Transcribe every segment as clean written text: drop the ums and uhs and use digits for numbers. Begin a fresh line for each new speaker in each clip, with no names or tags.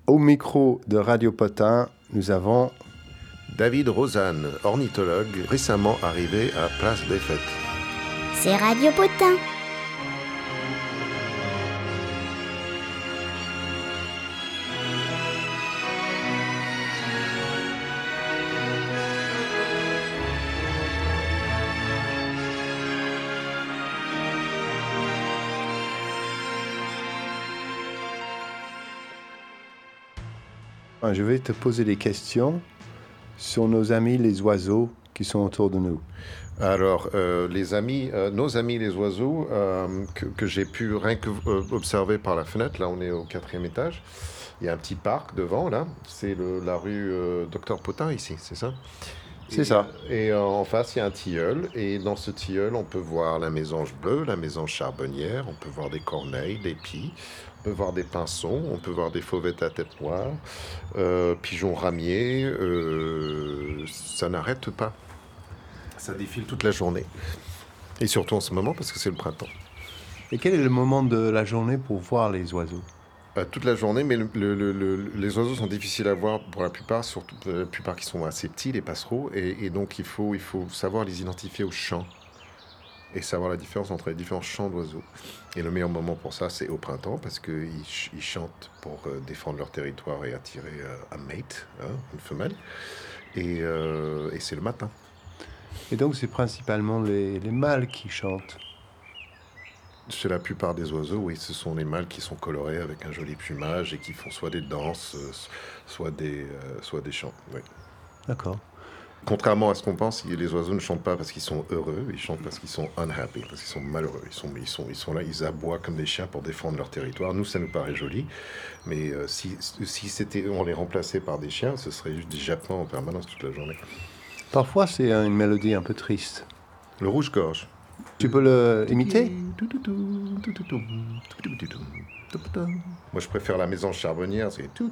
Au micro de Radio Potin, nous avons
David Rosanne, ornithologue, récemment arrivé à Place des Fêtes.
C'est Radio Potin.
Je vais te poser des questions sur nos amis les oiseaux qui sont autour de nous.
Alors, nos amis les oiseaux, que j'ai pu rien que observer par la fenêtre, là on est au 4e étage, il y a un petit parc devant, là, c'est la rue Docteur Potin ici, c'est ça ?
C'est ça.
Et en face, il y a un tilleul, et dans ce tilleul, on peut voir la mésange bleue, la mésange charbonnière, on peut voir des corneilles, des pies, on peut voir des pinsons, on peut voir des fauvettes à tête noire, pigeons ramiers, ça n'arrête pas. Ça défile toute la journée. Et surtout en ce moment, parce que c'est le printemps.
Et quel est le moment de la journée pour voir les oiseaux ?
Toute la journée, mais les oiseaux sont difficiles à voir pour la plupart, surtout la plupart qui sont assez petits, les passereaux, et donc il faut savoir les identifier au chant et savoir la différence entre les différents chants d'oiseaux. Et le meilleur moment pour ça, c'est au printemps, parce qu'ils chantent pour défendre leur territoire et attirer un mate, une femelle, et c'est le matin.
Et donc c'est principalement les mâles qui chantent.
Chez la plupart des oiseaux, oui, ce sont les mâles qui sont colorés avec un joli plumage et qui font soit des danses, soit des chants. Oui.
D'accord.
Contrairement à ce qu'on pense, les oiseaux ne chantent pas parce qu'ils sont heureux, ils chantent parce qu'ils sont unhappy, parce qu'ils sont malheureux. Ils sont là, ils aboient comme des chiens pour défendre leur territoire. Nous, ça nous paraît joli, mais si on les remplaçait par des chiens, ce serait juste des jappements en permanence toute la journée. Parfois,
c'est une mélodie un peu triste.
Le rouge-gorge.
Tu peux l'imiter ?
Moi, je préfère la mésange charbonnière, c'est tout.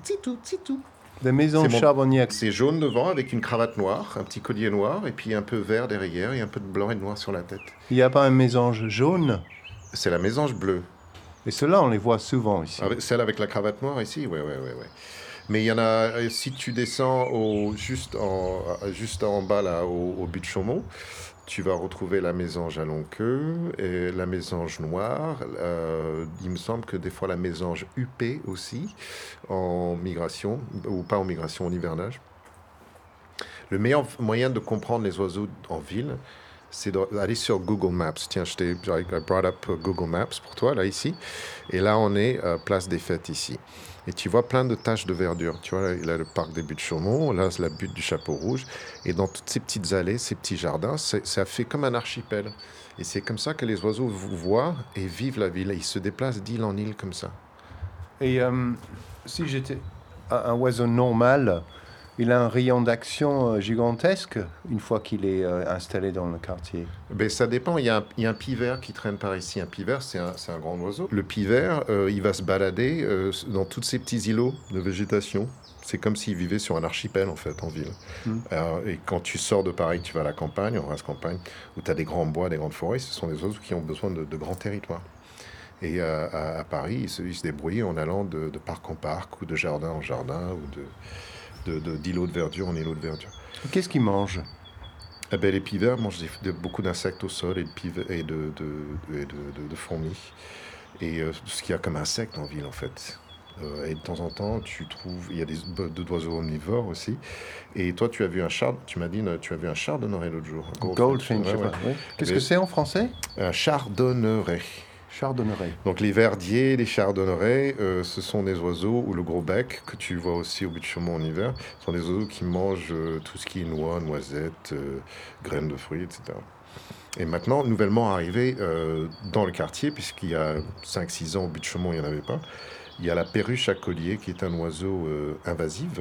La mésange charbonnière.
C'est jaune devant avec une cravate noire, un petit collier noir, et puis un peu vert derrière et un peu de blanc et de noir sur la tête.
Il n'y a pas une mésange jaune ?
C'est la mésange bleue.
Et ceux-là, on les voit souvent ici.
Celle avec la cravate noire ici, ouais. Mais il y en a, si tu descends juste en bas, là, au but de Chaumont, tu vas retrouver la mésange à longue queue et la mésange noire. Il me semble que des fois la mésange huppée aussi, en migration, ou pas en migration, en hivernage. Le meilleur moyen de comprendre les oiseaux en ville, c'est d'aller sur Google Maps. Tiens, I brought up Google Maps pour toi, là, ici. Et là, on est Place des Fêtes, ici. Et tu vois plein de taches de verdure. Tu vois, là, le parc des Buttes de Chaumont, là, c'est la butte du Chapeau Rouge. Et dans toutes ces petites allées, ces petits jardins, ça fait comme un archipel. Et c'est comme ça que les oiseaux voient et vivent la ville. Et ils se déplacent d'île en île comme ça.
Et si j'étais un oiseau normal, il a un rayon d'action gigantesque une fois qu'il est installé dans le quartier.
Ben, ça dépend. Il y a un pivert qui traîne par ici. Un pivert, c'est un grand oiseau. Le pivert, il va se balader dans tous ces petits îlots de végétation. C'est comme s'il vivait sur un archipel, en fait, en ville. Et quand tu sors de Paris, tu vas à la campagne, en race campagne, où tu as des grands bois, des grandes forêts, ce sont des oiseaux qui ont besoin de grands territoires. Et à Paris, ils se débrouillent en allant de parc en parc, ou de jardin en jardin, ou d'îlots de verdure en îlots de verdure.
Qu'est-ce qu'ils mangent ?
Les pivers mangent beaucoup d'insectes au sol et de fourmis. Et tout ce qu'il y a comme insectes en ville, en fait. Et de temps en temps, il y a d'oiseaux omnivores aussi. Et toi, tu as vu tu m'as dit, tu as vu un chardonneret l'autre jour.
Goldfinch, oui. Qu'est-ce que c'est en français ?
Un chardonneret.
Chardonneret.
Donc les verdiers, les chardonnerets, ce sont des oiseaux, ou le gros bec, que tu vois aussi au but de Chaumont en hiver, ce sont des oiseaux qui mangent tout ce qui est noix, noisettes, graines de fruits, etc. Et maintenant, nouvellement arrivé dans le quartier, puisqu'il y a 5-6 ans au but de Chaumont, il n'y en avait pas, il y a la perruche à collier, qui est un oiseau invasif,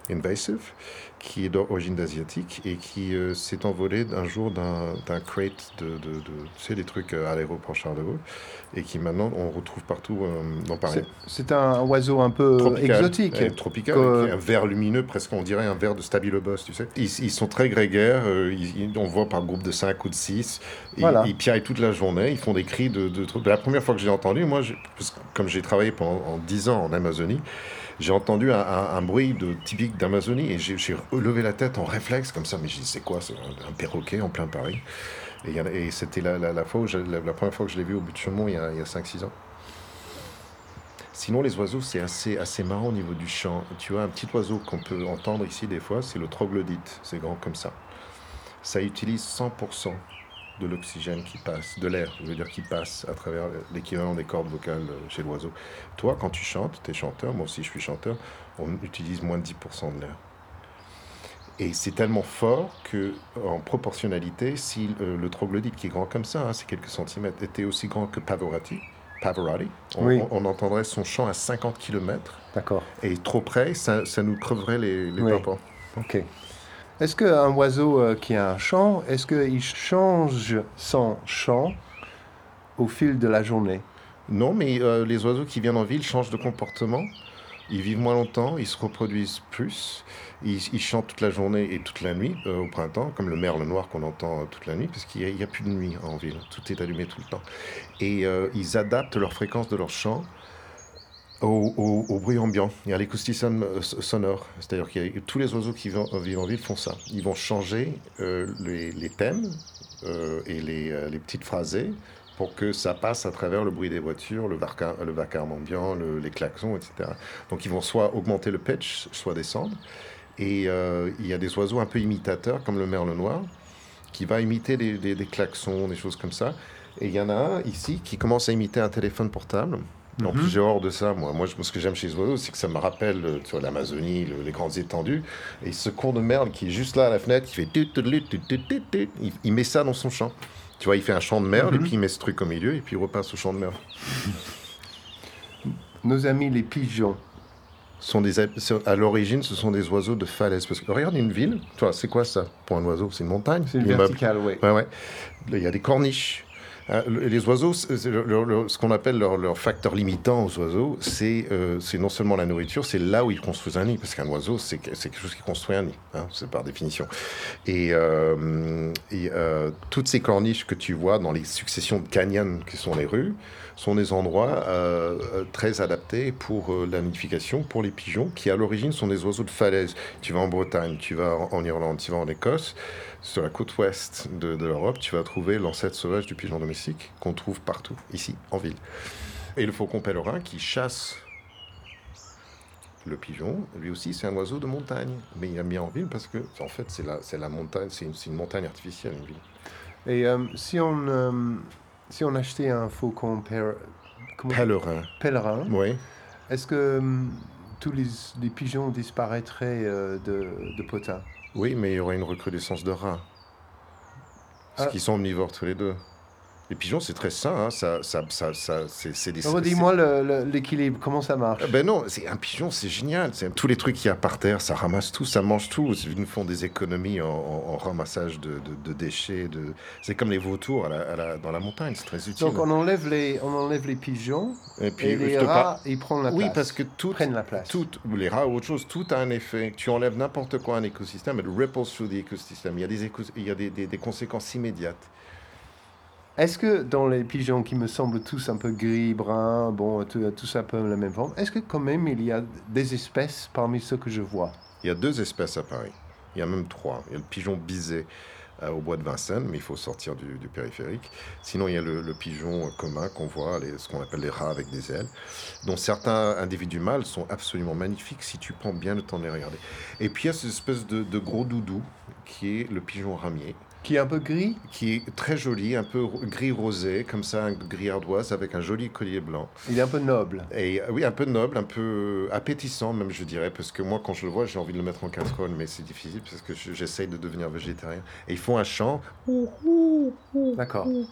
invasive, qui est d'origine asiatique et qui s'est envolé un jour d'un crate tu sais, des trucs à l'aéroport Charles de Gaulle, et qui maintenant on retrouve partout dans Paris.
C'est un oiseau un peu
Tropical,
exotique.
tropical, avec un vert lumineux, presque on dirait un vert de Stabilobos, tu sais. Ils sont très grégaires, on voit par groupe de 5 ou de 6,
Voilà.
ils piaillent toute la journée, ils font des cris de trucs. La première fois que j'ai entendu, moi, parce que comme j'ai travaillé pendant 10 ans en Amazonie, j'ai entendu un bruit typique d'Amazonie, et j'ai levé la tête en réflexe, comme ça, mais j'ai dit, c'est quoi, c'est un perroquet en plein Paris. Et c'était la première fois que je l'ai vu au but de Chaumont, il y a 5-6 ans. Sinon, les oiseaux, c'est assez marrant au niveau du chant. Tu vois, un petit oiseau qu'on peut entendre ici des fois, c'est le troglodyte. C'est grand comme ça. Ça utilise 100% de l'oxygène qui passe, de l'air, je veux dire, qui passe à travers l'équivalent des cordes vocales chez l'oiseau. Toi, quand tu chantes, tu es chanteur, moi aussi je suis chanteur, on utilise moins de 10% de l'air. Et c'est tellement fort que, en proportionnalité, si le troglodyte qui est grand comme ça, c'est quelques centimètres, était aussi grand que Pavarotti,
Oui.
on entendrait son chant à 50 km.
D'accord.
Et trop près, ça nous creverait les
Oui.
tympans.
Ok. Est-ce qu'un oiseau qui a un chant, est-ce qu'il change son chant au fil de la journée?
Non, mais les oiseaux qui viennent en ville changent de comportement. Ils vivent moins longtemps, ils se reproduisent plus. Ils chantent toute la journée et toute la nuit au printemps, comme le merle noir qu'on entend toute la nuit, parce qu'il n'y a plus de nuit en ville. Tout est allumé tout le temps. Et ils adaptent leur fréquence de leur chant au bruit ambiant et à l'écosystème sonore. C'est-à-dire que tous les oiseaux qui vivent en ville font ça. Ils vont changer les thèmes et les petites phrasées pour que ça passe à travers le bruit des voitures, le vacarme ambiant, les klaxons, etc. Donc ils vont soit augmenter le pitch, soit descendre. Et il y a des oiseaux un peu imitateurs, comme le merle noir, qui va imiter des klaxons, des choses comme ça. Et il y en a un ici qui commence à imiter un téléphone portable. En plus, j'ai horreur de ça, moi. Moi, ce que j'aime chez les oiseaux, c'est que ça me rappelle tu vois, l'Amazonie, les grandes étendues. Et ce con de merde qui est juste là à la fenêtre, qui fait... Il met ça dans son chant. Tu vois, il fait un chant de merde, et puis il met ce truc au milieu, et puis il repasse au chant de merde.
Nos amis les pigeons.
À l'origine, ce sont des oiseaux de falaise. Parce que regarde une ville, toi, c'est quoi ça pour un oiseau? C'est une montagne?
C'est une verticale, oui.
Ouais. Il y a des corniches. Les oiseaux, ce qu'on appelle leur facteur limitant aux oiseaux, c'est non seulement la nourriture, c'est là où ils construisent un nid. Parce qu'un oiseau, c'est quelque chose qui construit un nid, c'est par définition. Et toutes ces corniches que tu vois dans les successions de canyons qui sont les rues, sont des endroits très adaptés pour la nidification, pour les pigeons, qui à l'origine sont des oiseaux de falaise. Tu vas en Bretagne, tu vas en Irlande, tu vas en Écosse, sur la côte ouest de l'Europe, tu vas trouver l'ancêtre sauvage du pigeon domestique, qu'on trouve partout, ici, en ville. Et le faucon pèlerin qui chasse le pigeon, lui aussi, c'est un oiseau de montagne. Mais il est mis en ville parce que, en fait, c'est la montagne, c'est une montagne artificielle, une ville.
Et si on achetait un faucon pèlerin,
Oui.
est-ce que tous les pigeons disparaîtraient de Potà?
Oui, mais il y aurait une recrudescence de rats. Parce qu'ils sont omnivores tous les deux. Les pigeons, c'est très sain. C'est des...
Redis-moi l'équilibre, comment ça marche?
Ben non, un pigeon, c'est génial. Tous les trucs qu'il y a par terre, ça ramasse tout, ça mange tout. Ils nous font des économies en ramassage de déchets. C'est comme les vautours dans la montagne, c'est très utile.
Donc on enlève les pigeons et les rats, ils prennent la place.
Oui, parce que
prennent la place.
Les rats ou autre chose, tout a un effet. Tu enlèves n'importe quoi à un écosystème, it ripples through the ecosystem. Il y a des conséquences immédiates.
Est-ce que dans les pigeons qui me semblent tous un peu gris, brun, bon, tout ça un peu la même forme, est-ce que quand même il y a des espèces parmi ceux que je vois?
Il y a 2 espèces à Paris. Il y a même 3. Il y a le pigeon bisé au bois de Vincennes, mais il faut sortir du périphérique. Sinon, il y a le pigeon commun qu'on voit, ce qu'on appelle les rats avec des ailes, dont certains individus mâles sont absolument magnifiques si tu prends bien le temps de les regarder. Et puis il y a cette espèce de gros doudou qui est le pigeon ramier.
Qui est un peu gris?
Qui est très joli, un peu gris rosé, comme ça, un gris ardoise avec un joli collier blanc.
Il est un peu noble.
Et oui, un peu noble, un peu appétissant même, je dirais, parce que moi, quand je le vois, j'ai envie de le mettre en casserole, mais c'est difficile parce que j'essaye de devenir végétarien. Et ils font un chant.
D'accord.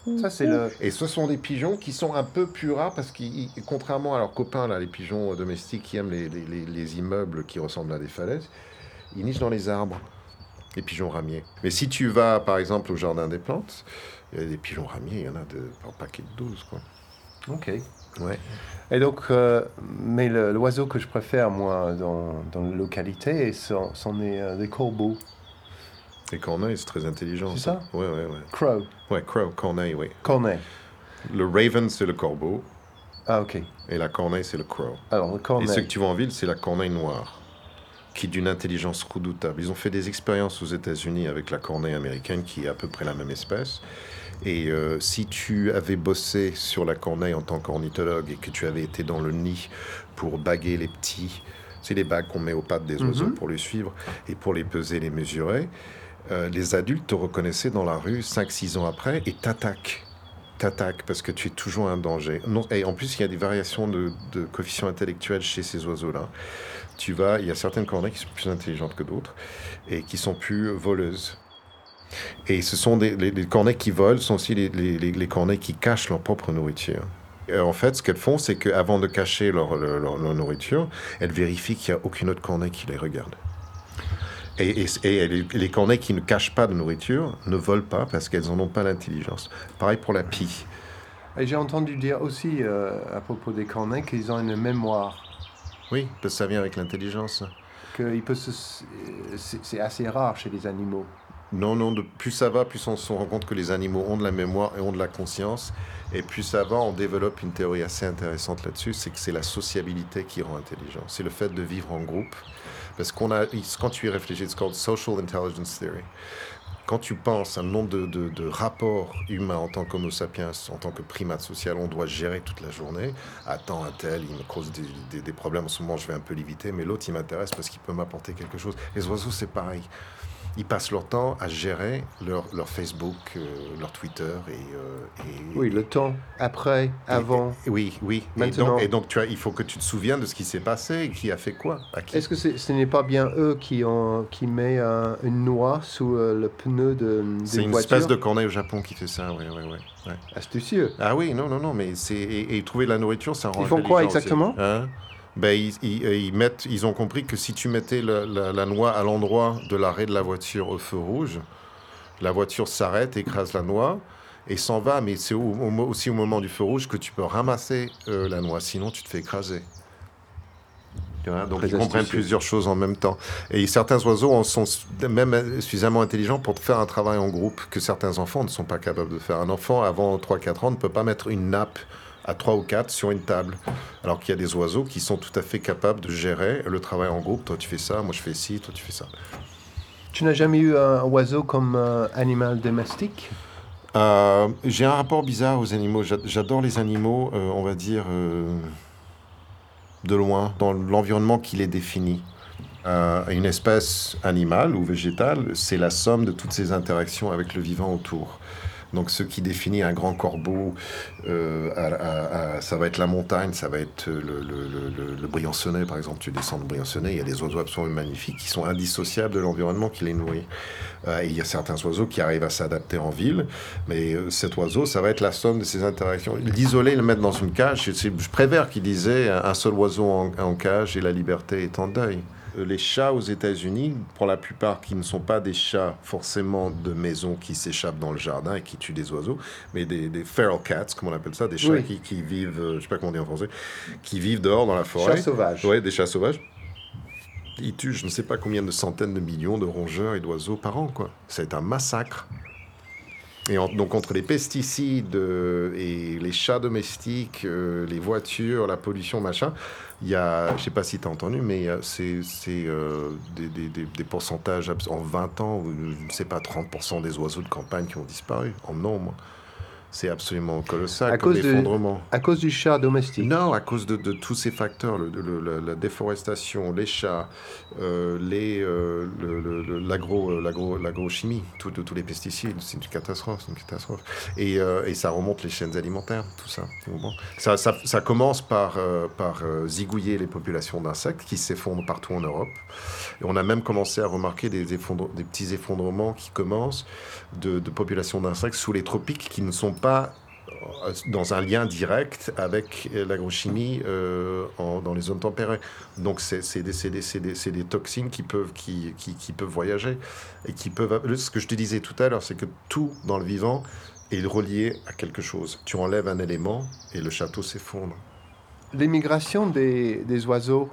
Ça, c'est le...
Et ce sont des pigeons qui sont un peu plus rares parce que, contrairement à leurs copains, là, les pigeons domestiques qui aiment les immeubles qui ressemblent à des falaises, ils nichent dans les arbres, les pigeons ramiers. Mais si tu vas, par exemple, au jardin des plantes, il y a des pigeons ramiers, il y en a par paquet de 12, quoi.
Ok.
Ouais.
Et donc, mais l'oiseau que je préfère, moi, dans la localité, sont des corbeaux.
Les corneilles, c'est très intelligent.
C'est ça?
Ouais.
Crow.
Ouais, crow, corneille, oui.
Corneille.
Le raven, c'est le corbeau,
Ah, ok.
et la corneille, c'est le crow.
Alors, le
Et
corneille.
ce que tu vois en ville, c'est la corneille noire, qui est d'une intelligence redoutable. Ils ont fait des expériences aux États-Unis avec la corneille américaine, qui est à peu près la même espèce. Et si tu avais bossé sur la corneille en tant qu'ornithologue et que tu avais été dans le nid pour baguer les petits, c'est les bagues qu'on met aux pattes des oiseaux pour les suivre et pour les peser, les mesurer, les adultes te reconnaissaient dans la rue 5-6 ans après et t'attaquent parce que tu es toujours un danger. Non, et en plus, il y a des variations de coefficient intellectuel chez ces oiseaux-là. Il y a certaines corneilles qui sont plus intelligentes que d'autres et qui sont plus voleuses. Et ce sont les corneilles qui volent sont aussi les corneilles qui cachent leur propre nourriture. Et en fait, ce qu'elles font, c'est qu'avant de cacher leur nourriture, elles vérifient qu'il n'y a aucune autre corneille qui les regarde. Et les corneilles qui ne cachent pas de nourriture ne volent pas parce qu'elles n'en ont pas l'intelligence. Pareil pour la pie.
Et j'ai entendu dire aussi, à propos des corneilles, qu'ils ont une mémoire.
Oui, parce que ça vient avec l'intelligence.
C'est assez rare chez les animaux.
Non, plus ça va, plus on se rend compte que les animaux ont de la mémoire et ont de la conscience. Et plus ça va, on développe une théorie assez intéressante là-dessus, c'est que c'est la sociabilité qui rend intelligent. C'est le fait de vivre en groupe. Parce quand tu y réfléchis, c'est called Social Intelligence Theory. Quand tu penses à un nombre de rapports humains en tant qu'homo sapiens, en tant que primate social, on doit gérer toute la journée. Attends, un tel, il me cause des problèmes. En ce moment, je vais un peu l'éviter, mais l'autre, il m'intéresse parce qu'il peut m'apporter quelque chose. Les oiseaux, c'est pareil. Ils passent leur temps à gérer leur Facebook, leur Twitter
Oui, le temps, après, avant.
Oui.
Maintenant.
Et donc il faut que tu te souviennes de ce qui s'est passé, qui a fait quoi, à qui.
Est-ce que ce n'est pas bien eux qui met une noix sous le pneu d'une voiture?
C'est une espèce de corneille au Japon qui fait ça, oui.
Astucieux.
Ah oui, non, mais et trouver de la nourriture, ça rend
Ils font quoi
intelligent
exactement?
Hein? Ils ont compris que si tu mettais la noix à l'endroit de l'arrêt de la voiture au feu rouge, la voiture s'arrête, écrase la noix et s'en va. Mais c'est aussi au moment du feu rouge que tu peux ramasser la noix, sinon tu te fais écraser. Tu vois, donc ils comprennent plusieurs choses en même temps. Et certains oiseaux sont même suffisamment intelligents pour faire un travail en groupe que certains enfants ne sont pas capables de faire. Un enfant avant 3-4 ans ne peut pas mettre une nappe à 3 ou 4 sur une table. Alors qu'il y a des oiseaux qui sont tout à fait capables de gérer le travail en groupe. Toi, tu fais ça, moi, je fais ci, toi, tu fais ça.
Tu n'as jamais eu un oiseau comme animal domestique?
J'ai un rapport bizarre aux animaux. J'adore les animaux, on va dire, de loin, dans l'environnement qui les définit. Une espèce animale ou végétale, c'est la somme de toutes ces interactions avec le vivant autour. Donc ce qui définit un grand corbeau, ça va être la montagne, ça va être le Briançonnais par exemple. Tu descends de Briançonnais, il y a des oiseaux absolument magnifiques qui sont indissociables de l'environnement qui les nourrit. Et il y a certains oiseaux qui arrivent à s'adapter en ville, mais cet oiseau, ça va être la somme de ces interactions. L'isoler, le mettre dans une cage, je préfère qu'il disait un seul oiseau en cage et la liberté est en deuil. Les chats aux États-Unis, pour la plupart, qui ne sont pas des chats forcément de maison qui s'échappent dans le jardin et qui tuent des oiseaux, mais des feral cats, comme on appelle ça, des chats qui vivent, je ne sais pas comment on dit en français, qui vivent dehors dans la forêt.
Chats sauvages.
Oui, des chats sauvages. Ils tuent je ne sais pas combien de centaines de millions de rongeurs et d'oiseaux par an, quoi. C'est un massacre. Et donc entre les pesticides et les chats domestiques, les voitures, la pollution, machin, il y a, je ne sais pas si tu as entendu, mais c'est des pourcentages en 20 ans, je ne sais pas, 30% des oiseaux de campagne qui ont disparu en nombre. C'est absolument colossal comme effondrement.
À cause du chat domestique?
Non, à cause de tous ces facteurs, la déforestation, les chats, l'agrochimie, tous les pesticides, c'est une catastrophe. Et ça remonte les chaînes alimentaires, tout ça. Ça commence par zigouiller les populations d'insectes qui s'effondrent partout en Europe. Et on a même commencé à remarquer des petits effondrements qui commencent de populations d'insectes sous les tropiques qui ne sont pas dans un lien direct avec l'agrochimie dans les zones tempérées. Donc c'est des toxines qui peuvent voyager et qui peuvent... Ce que je te disais tout à l'heure, c'est que tout dans le vivant est relié à quelque chose. Tu enlèves un élément et le château s'effondre.
L'émigration des oiseaux,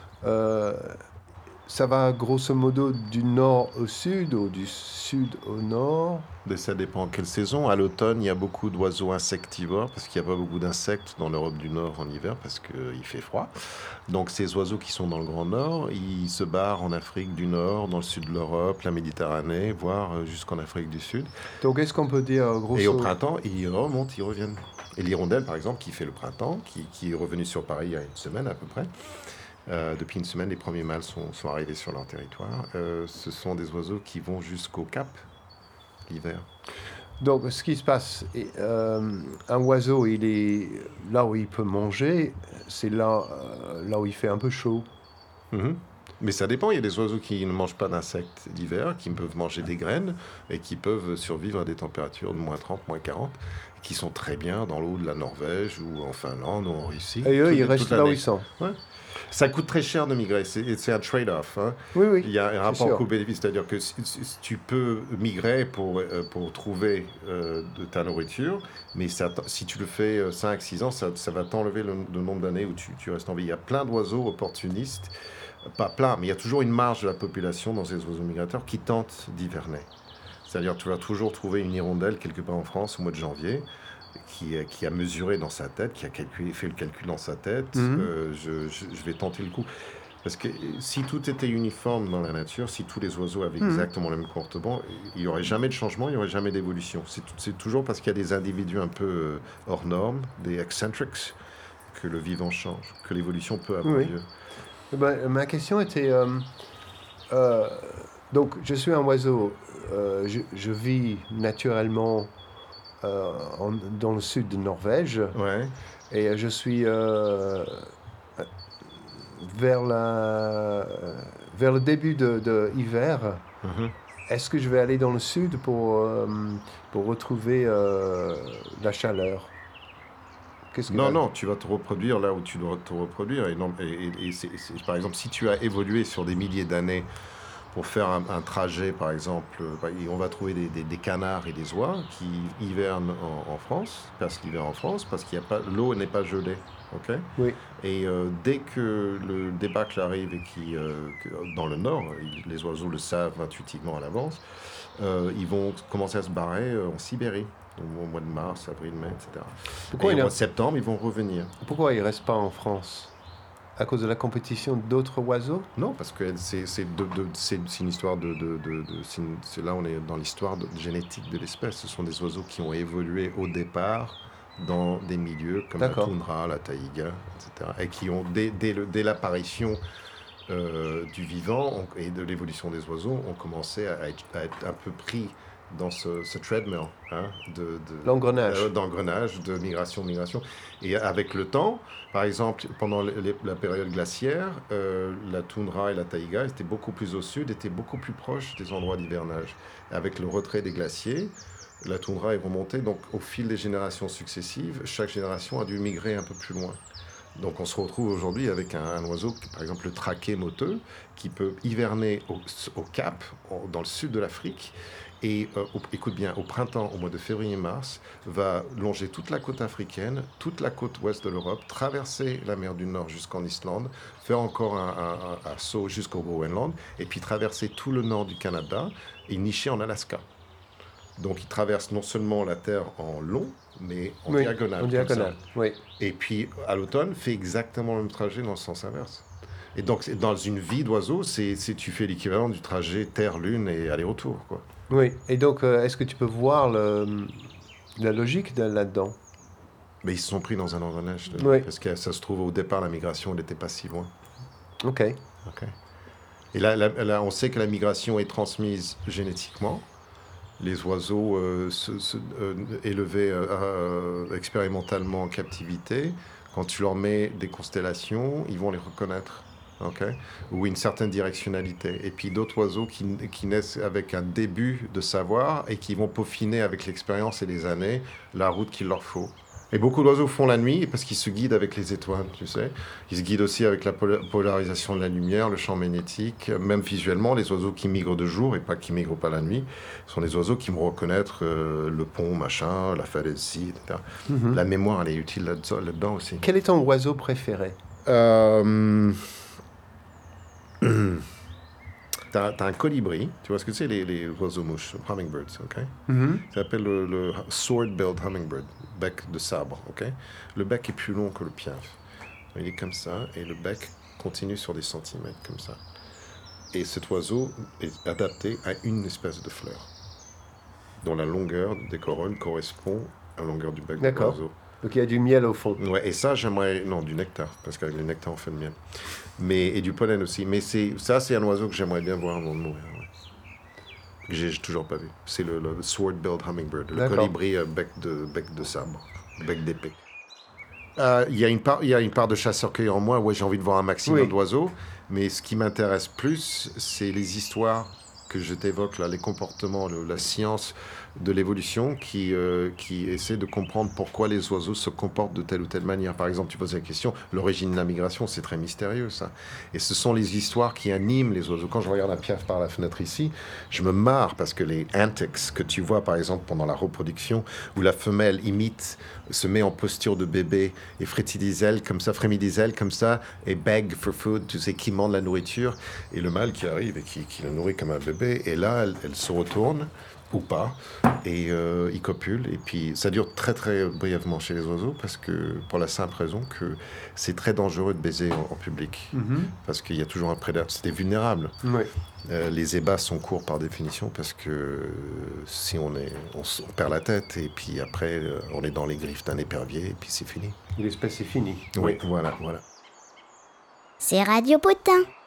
ça va grosso modo du nord au sud ou du sud au nord?
Mais ça dépend quelle saison. À l'automne, il y a beaucoup d'oiseaux insectivores parce qu'il n'y a pas beaucoup d'insectes dans l'Europe du Nord en hiver parce qu'il fait froid. Donc ces oiseaux qui sont dans le Grand Nord, ils se barrent en Afrique du Nord, dans le sud de l'Europe, la Méditerranée, voire jusqu'en Afrique du Sud.
Donc est-ce qu'on peut dire grosso...
Et au printemps, ils remontent, ils reviennent. Et l'hirondelle, par exemple, qui fait le printemps, qui est revenu sur Paris il y a une semaine à peu près. Depuis une semaine, les premiers mâles sont arrivés sur leur territoire. Ce sont des oiseaux qui vont jusqu'au Cap l'hiver.
Donc ce qui se passe, un oiseau, il est là où il peut manger, c'est là où il fait un peu chaud.
Mm-hmm. Mais ça dépend, il y a des oiseaux qui ne mangent pas d'insectes l'hiver, qui peuvent manger des graines et qui peuvent survivre à des températures de moins 30, moins 40, qui sont très bien dans l'eau de la Norvège ou en Finlande ou en Russie.
Et eux, ils restent là où ils sont.
Ouais. Ça coûte très cher de migrer, c'est un trade-off. Hein.
Oui,
il y a un rapport coût-bénéfice, c'est-à-dire que si tu peux migrer pour trouver de ta nourriture, mais si tu le fais 5-6 ans, ça va t'enlever le nombre d'années où tu restes en vie. Il y a plein d'oiseaux opportunistes, pas plein, mais il y a toujours une marge de la population dans ces oiseaux migrateurs qui tentent d'hiverner. C'est-à-dire que tu vas toujours trouver une hirondelle quelque part en France au mois de janvier, qui a mesuré dans sa tête, qui a fait le calcul dans sa tête, je vais tenter le coup. Parce que si tout était uniforme dans la nature, si tous les oiseaux avaient exactement le même comportement, il n'y aurait jamais de changement, il n'y aurait jamais d'évolution. C'est toujours parce qu'il y a des individus un peu hors normes, des eccentrics, que le vivant change, que l'évolution peut avoir lieu.
Ben, ma question était... donc, je suis un oiseau, je vis naturellement... dans le sud de Norvège.
Ouais.
Et je suis vers le début de hiver.
Mm-hmm.
Est-ce que je vais aller dans le sud pour retrouver la chaleur?
Non, tu vas te reproduire là où tu dois te reproduire. Par exemple, si tu as évolué sur des milliers d'années pour faire un trajet, par exemple, on va trouver des canards et des oies qui hivernent en France, passent l'hiver en France, parce qu'il y a pas, l'eau n'est pas gelée. Okay.
Oui.
Et dès que le débâcle arrive et dans le nord, les oiseaux le savent intuitivement à l'avance, ils vont commencer à se barrer en Sibérie, au mois de mars, avril, mai, etc. Et au mois de septembre, ils vont revenir.
Pourquoi ils ne restent pas en France ? À cause de la compétition d'autres oiseaux ?
Non, parce que c'est une histoire là, on est dans l'histoire génétique de l'espèce. Ce sont des oiseaux qui ont évolué au départ dans des milieux comme la toundra, la taïga, etc. Et qui ont, dès l'apparition du vivant et de l'évolution des oiseaux, ont commencé à être un peu pris dans ce treadmill, d'engrenage, de migration. Et avec le temps, par exemple, pendant la période glaciaire, la toundra et la taïga étaient beaucoup plus au sud, étaient beaucoup plus proches des endroits d'hivernage. Avec le retrait des glaciers, la toundra est remontée, donc au fil des générations successives, chaque génération a dû migrer un peu plus loin. Donc on se retrouve aujourd'hui avec un oiseau, par exemple le traquet moteux, qui peut hiverner au Cap, dans le sud de l'Afrique, et écoute bien, au printemps, au mois de février-mars, va longer toute la côte africaine, toute la côte ouest de l'Europe, traverser la mer du Nord jusqu'en Islande, faire encore un saut jusqu'au Groenland, et puis traverser tout le nord du Canada et nicher en Alaska. Donc il traverse non seulement la Terre en long, mais en diagonale.
En diagonale, oui.
Et puis à l'automne, fait exactement le même trajet dans le sens inverse. Et donc dans une vie d'oiseau, tu fais l'équivalent du trajet Terre-Lune et aller-retour, quoi.
Oui, et donc est-ce que tu peux voir la logique là-dedans ?
Mais ils se sont pris dans un engrenage, parce que ça se trouve au départ, la migration n'était pas si loin.
Ok.
Et là, on sait que la migration est transmise génétiquement. Les oiseaux élevés expérimentalement en captivité, quand tu leur mets des constellations, ils vont les reconnaître. ok, ou une certaine directionnalité. Et puis d'autres oiseaux qui naissent avec un début de savoir et qui vont peaufiner avec l'expérience et les années la route qu'il leur faut. Et beaucoup d'oiseaux font la nuit parce qu'ils se guident avec les étoiles, tu sais. Ils se guident aussi avec la polarisation de la lumière, le champ magnétique. Même visuellement, les oiseaux qui migrent de jour et pas qui migrent pas la nuit sont des oiseaux qui vont reconnaître le pont, machin, la falaise ici, etc. La mémoire, elle est utile là-dedans aussi.
Quel est ton oiseau préféré?
T'as un colibri, tu vois ce que c'est les oiseaux-mouches, hummingbirds, ok? Ça s'appelle le sword-billed hummingbird, bec de sabre, ok? Le bec est plus long que le piaf. Il est comme ça, et le bec continue sur des centimètres, comme ça. Et cet oiseau est adapté à une espèce de fleur, dont la longueur des corolles correspond à la longueur du bec de l'oiseau.
Donc il y a du miel au fond.
Ouais, et ça, j'aimerais... Non, du nectar, parce qu'avec le nectar, on fait le miel. Et du pollen aussi. Mais c'est un oiseau que j'aimerais bien voir avant de mourir. Ouais. Que j'ai toujours pas vu. C'est le sword-billed hummingbird, le colibri bec de sabre, bec d'épée. Il y a une part de chasseur-cueilleur en moi où j'ai envie de voir un maximum d'oiseaux. Mais ce qui m'intéresse plus, c'est les histoires que je t'évoque là, les comportements, la science de l'évolution qui essaie de comprendre pourquoi les oiseaux se comportent de telle ou telle manière. Par exemple, tu poses la question, l'origine de la migration, c'est très mystérieux ça. Et ce sont les histoires qui animent les oiseaux. Quand je regarde un piaf par la fenêtre ici, je me marre parce que les antics que tu vois par exemple pendant la reproduction, où la femelle se met en posture de bébé et frémit des ailes comme ça, et beg for food, tu sais, qui demande la nourriture, et le mâle qui arrive et qui la nourrit comme un bébé, et là, elle se retourne, ou pas, et il copule, et puis ça dure très très brièvement chez les oiseaux, parce que, pour la simple raison que c'est très dangereux de baiser en public, parce qu'il y a toujours un prédateur, c'est vulnérable.
Oui.
Les ébats sont courts par définition, parce que si on perd la tête, et puis après on est dans les griffes d'un épervier, et puis c'est fini.
L'espèce est finie.
Oui, voilà.
C'est Radio Potin.